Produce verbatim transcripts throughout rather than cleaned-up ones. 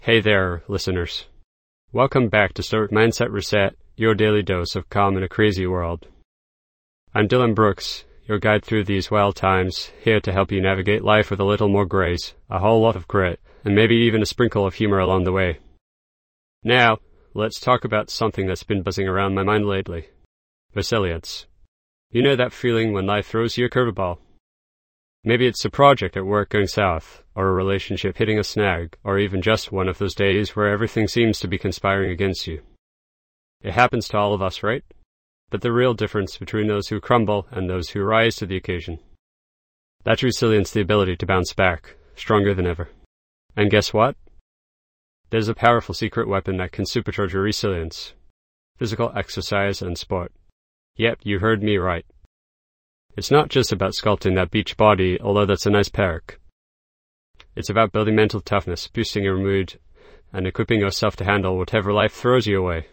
Hey there, listeners. Welcome back to Start Mindset Reset, your daily dose of calm in a crazy world. I'm Dylan Brooks, your guide through these wild times, here to help you navigate life with a little more grace, a whole lot of grit, and maybe even a sprinkle of humor along the way. Now, let's talk about something that's been buzzing around my mind lately. Resilience. You know that feeling when life throws you a curveball? Maybe it's a project at work going south, or a relationship hitting a snag, or even just one of those days where everything seems to be conspiring against you. It happens to all of us, right? But the real difference between those who crumble and those who rise to the occasion. That's resilience, the ability to bounce back, stronger than ever. And guess what? There's a powerful secret weapon that can supercharge your resilience. Physical exercise and sport. Yep, you heard me right. It's not just about sculpting that beach body, although that's a nice perk. It's about building mental toughness, boosting your mood, and equipping yourself to handle whatever life throws you away.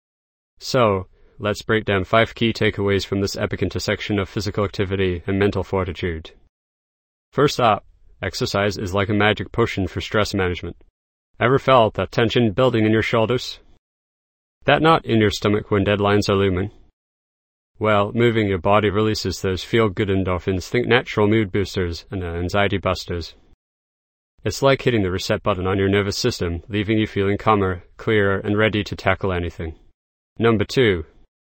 So, let's break down five key takeaways from this epic intersection of physical activity and mental fortitude. First up, exercise is like a magic potion for stress management. Ever felt that tension building in your shoulders? That knot in your stomach when deadlines are looming? Well, moving your body releases those feel-good endorphins, think natural mood boosters and anxiety busters. It's like hitting the reset button on your nervous system, leaving you feeling calmer, clearer, and ready to tackle anything. Number two.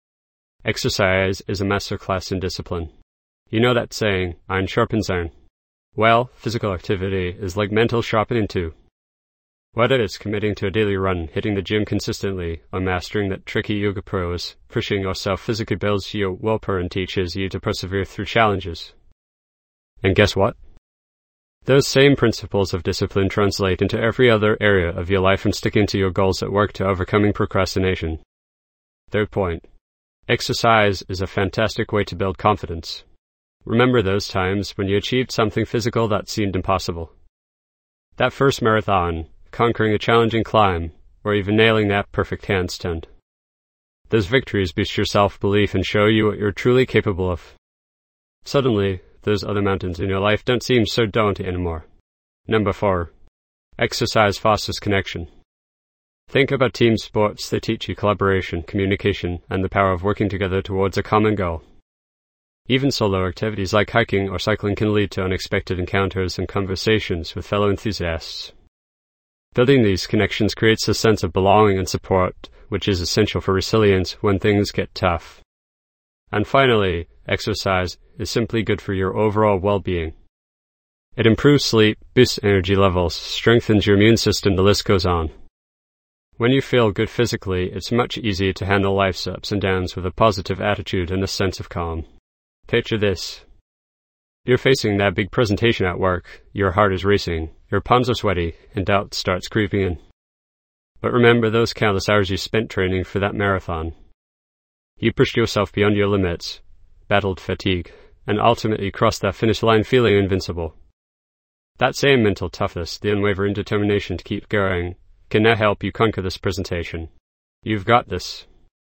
Exercise is a masterclass in discipline. You know that saying, iron sharpens iron. Well, physical activity is like mental sharpening too. Whether it's committing to a daily run, hitting the gym consistently, or mastering that tricky yoga pose, pushing yourself physically builds your willpower and teaches you to persevere through challenges. And guess what? Those same principles of discipline translate into every other area of your life, from sticking to your goals at work to overcoming procrastination. Third point. Exercise is a fantastic way to build confidence. Remember those times when you achieved something physical that seemed impossible. That first marathon, conquering a challenging climb, or even nailing that perfect handstand. Those victories boost your self-belief and show you what you're truly capable of. Suddenly, those other mountains in your life don't seem so daunting anymore. Number four. Exercise fosters connection. Think about team sports. They teach you collaboration, communication, and the power of working together towards a common goal. Even solo activities like hiking or cycling can lead to unexpected encounters and conversations with fellow enthusiasts. Building these connections creates a sense of belonging and support, which is essential for resilience when things get tough. And finally, exercise is simply good for your overall well-being. It improves sleep, boosts energy levels, strengthens your immune system, the list goes on. When you feel good physically, it's much easier to handle life's ups and downs with a positive attitude and a sense of calm. Picture this. You're facing that big presentation at work, your heart is racing, your palms are sweaty, and doubt starts creeping in. But remember those countless hours you spent training for that marathon. You pushed yourself beyond your limits, battled fatigue, and ultimately crossed that finish line feeling invincible. That same mental toughness, the unwavering determination to keep going, can now help you conquer this presentation. You've got this.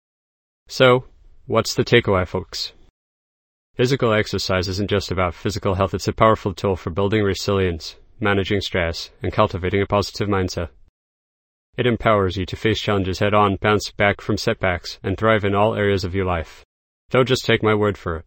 So, what's the takeaway, folks? Physical exercise isn't just about physical health, it's a powerful tool for building resilience, managing stress, and cultivating a positive mindset. It empowers you to face challenges head-on, bounce back from setbacks, and thrive in all areas of your life. Don't just take my word for it.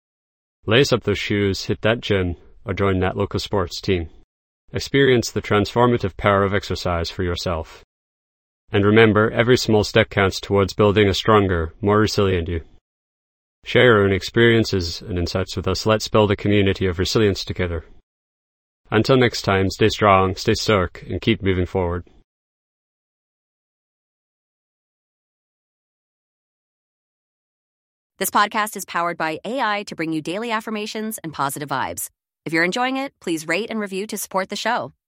Lace up those shoes, hit that gym, or join that local sports team. Experience the transformative power of exercise for yourself. And remember, every small step counts towards building a stronger, more resilient you. Share your own experiences and insights with us. Let's build a community of resilience together. Until next time, stay strong, stay stoic, and keep moving forward. This podcast is powered by A I to bring you daily affirmations and positive vibes. If you're enjoying it, please rate and review to support the show.